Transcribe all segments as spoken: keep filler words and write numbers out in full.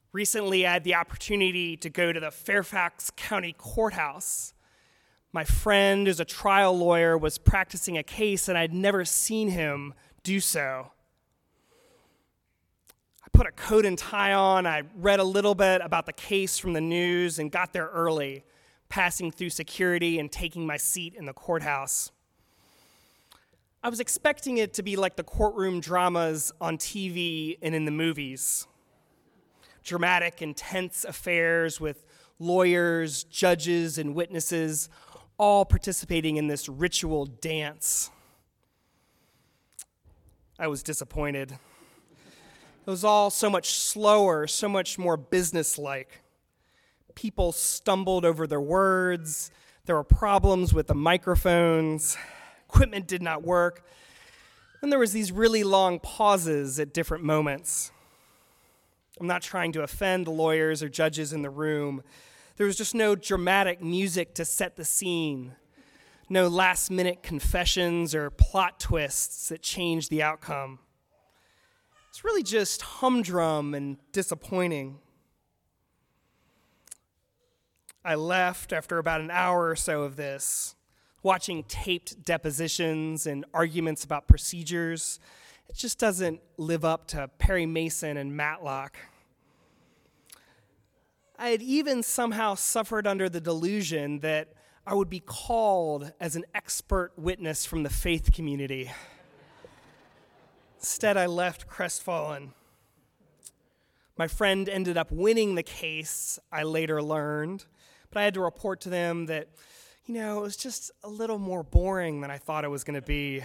Recently, I had the opportunity to go to the Fairfax County Courthouse. My friend, who's a trial lawyer, was practicing a case, and I'd never seen him do so. I put a coat and tie on. I read a little bit about the case from the news and got there early, passing through security and taking my seat in the courthouse. I was expecting it to be like the courtroom dramas on T V and in the movies. Dramatic, intense affairs with lawyers, judges, and witnesses all participating in this ritual dance. I was disappointed. It was all so much slower, so much more businesslike. People stumbled over their words. There were problems with the microphones. Equipment did not work. And there was these really long pauses at different moments. I'm not trying to offend the lawyers or judges in the room. There was just no dramatic music to set the scene, no last-minute confessions or plot twists that changed the outcome. It's really just humdrum and disappointing. I left after about an hour or so of this, watching taped depositions and arguments about procedures. It just doesn't live up to Perry Mason and Matlock. I had even somehow suffered under the delusion that I would be called as an expert witness from the faith community. Instead, I left crestfallen. My friend ended up winning the case, I later learned, but I had to report to them that, you know, it was just a little more boring than I thought it was going to be.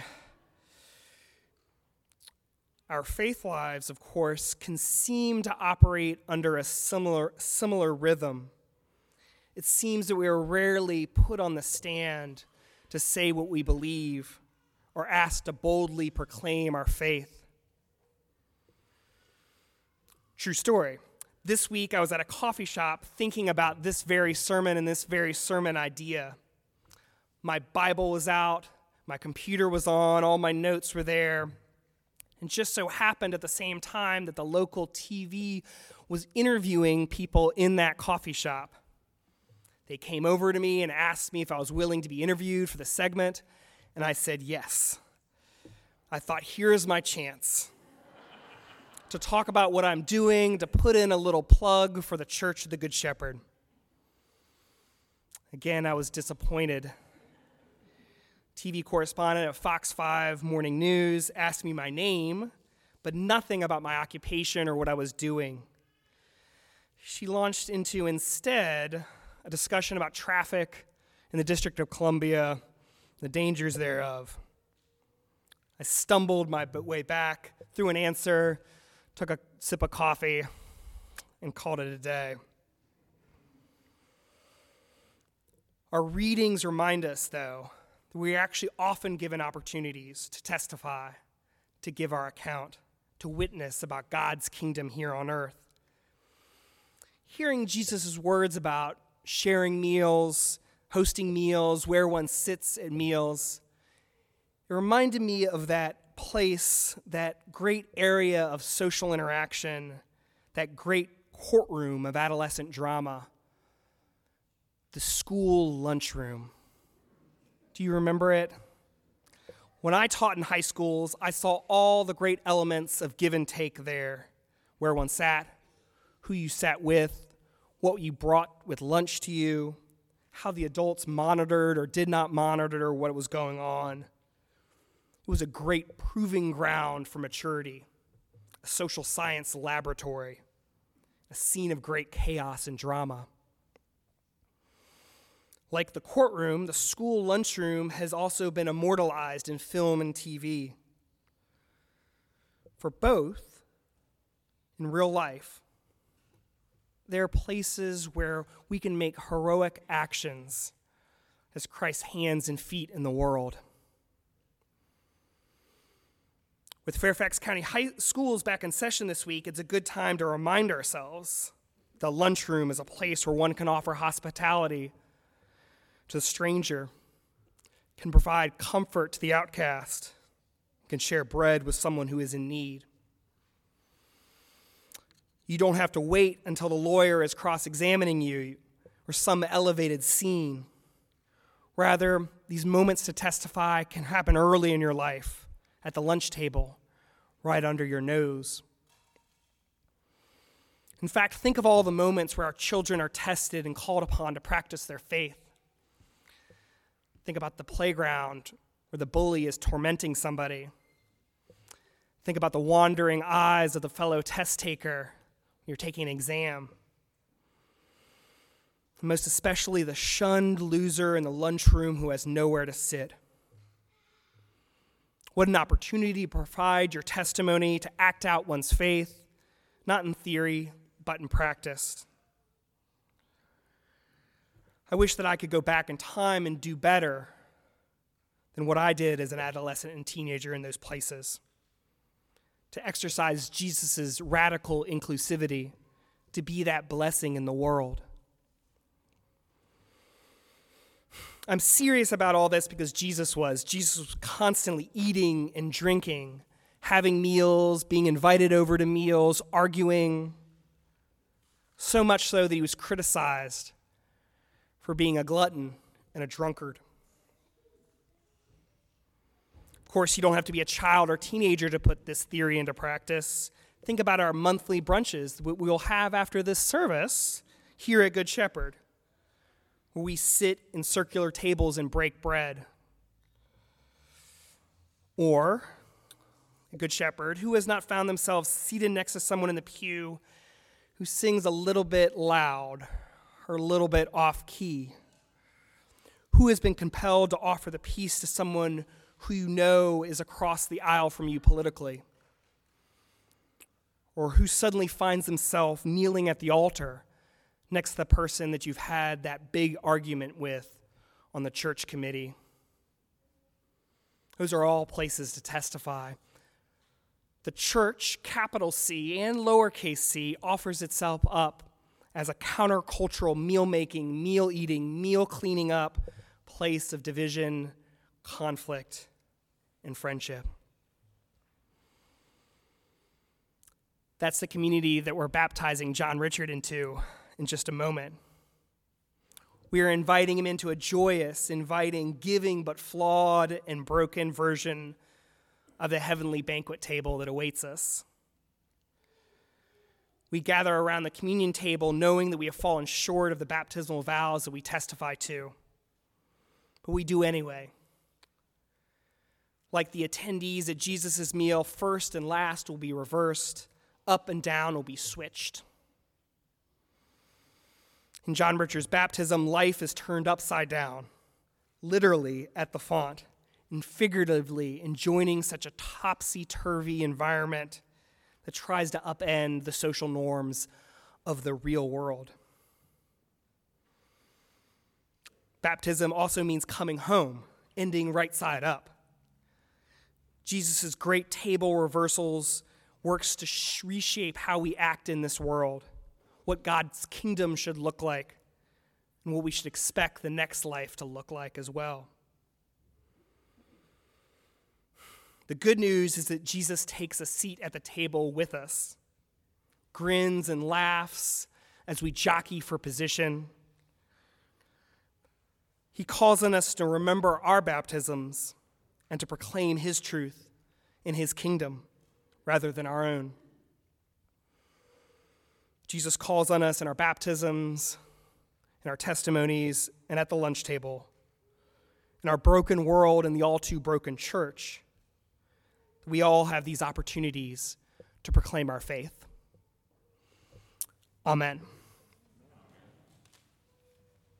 Our faith lives, of course, can seem to operate under a similar, similar rhythm. It seems that we are rarely put on the stand to say what we believe or asked to boldly proclaim our faith. True story. This week I was at a coffee shop thinking about this very sermon and this very sermon idea. My Bible was out, my computer was on, all my notes were there. And just so happened at the same time that the local T V was interviewing people in that coffee shop. They came over to me and asked me if I was willing to be interviewed for the segment, and I said yes. I thought, here's my chance to talk about what I'm doing, to put in a little plug for the Church of the Good Shepherd. Again, I was disappointed. T V correspondent at Fox five Morning News asked me my name, but nothing about my occupation or what I was doing. She launched into, instead, a discussion about traffic in the District of Columbia, the dangers thereof. I stumbled my way back, threw an answer, took a sip of coffee, and called it a day. Our readings remind us, though, that we are actually often given opportunities to testify, to give our account, to witness about God's kingdom here on earth. Hearing Jesus' words about sharing meals, hosting meals, where one sits at meals, it reminded me of that place, that great area of social interaction, that great courtroom of adolescent drama, the school lunchroom. Do you remember it? When I taught in high schools, I saw all the great elements of give and take there, where one sat, who you sat with, what you brought with lunch to you, how the adults monitored or did not monitor what was going on. It was a great proving ground for maturity, a social science laboratory, a scene of great chaos and drama. Like the courtroom, the school lunchroom has also been immortalized in film and T V. For both, in real life, there are places where we can make heroic actions as Christ's hands and feet in the world. With Fairfax County High Schools back in session this week, it's a good time to remind ourselves the lunchroom is a place where one can offer hospitality to the stranger, can provide comfort to the outcast, can share bread with someone who is in need. You don't have to wait until the lawyer is cross-examining you or some elevated scene. Rather, these moments to testify can happen early in your life, at the lunch table, right under your nose. In fact, think of all the moments where our children are tested and called upon to practice their faith. Think about the playground where the bully is tormenting somebody. Think about the wandering eyes of the fellow test taker when you're taking an exam. And most especially the shunned loser in the lunchroom who has nowhere to sit. What an opportunity to provide your testimony, to act out one's faith, not in theory, but in practice. I wish that I could go back in time and do better than what I did as an adolescent and teenager in those places. To exercise Jesus' radical inclusivity, to be that blessing in the world. I'm serious about all this because Jesus was. Jesus was constantly eating and drinking, having meals, being invited over to meals, arguing. So much so that he was criticized for being a glutton and a drunkard. Of course, you don't have to be a child or teenager to put this theory into practice. Think about our monthly brunches that we'll have after this service here at Good Shepherd, where we sit in circular tables and break bread. Or, a Good Shepherd, who has not found themselves seated next to someone in the pew who sings a little bit loud or a little bit off key? Who has been compelled to offer the peace to someone who you know is across the aisle from you politically? Or who suddenly finds himself kneeling at the altar next to the person that you've had that big argument with on the church committee? Those are all places to testify. The church, capital C and lowercase c, offers itself up as a countercultural meal-making, meal-eating, meal-cleaning up place of division, conflict, and friendship. That's the community that we're baptizing John Richard into in just a moment. We are inviting him into a joyous, inviting, giving, but flawed and broken version of the heavenly banquet table that awaits us. We gather around the communion table knowing that we have fallen short of the baptismal vows that we testify to. But we do anyway. Like the attendees at Jesus' meal, first and last will be reversed, up and down will be switched. In John Richard's baptism, life is turned upside down, literally at the font, and figuratively in joining such a topsy-turvy environment that tries to upend the social norms of the real world. Baptism also means coming home, ending right side up. Jesus' great table reversals works to sh- reshape how we act in this world, what God's kingdom should look like, and what we should expect the next life to look like as well. The good news is that Jesus takes a seat at the table with us, grins and laughs as we jockey for position. He calls on us to remember our baptisms and to proclaim his truth in his kingdom rather than our own. Jesus calls on us in our baptisms, in our testimonies, and at the lunch table, in our broken world and the all too broken church. We all have these opportunities to proclaim our faith. Amen.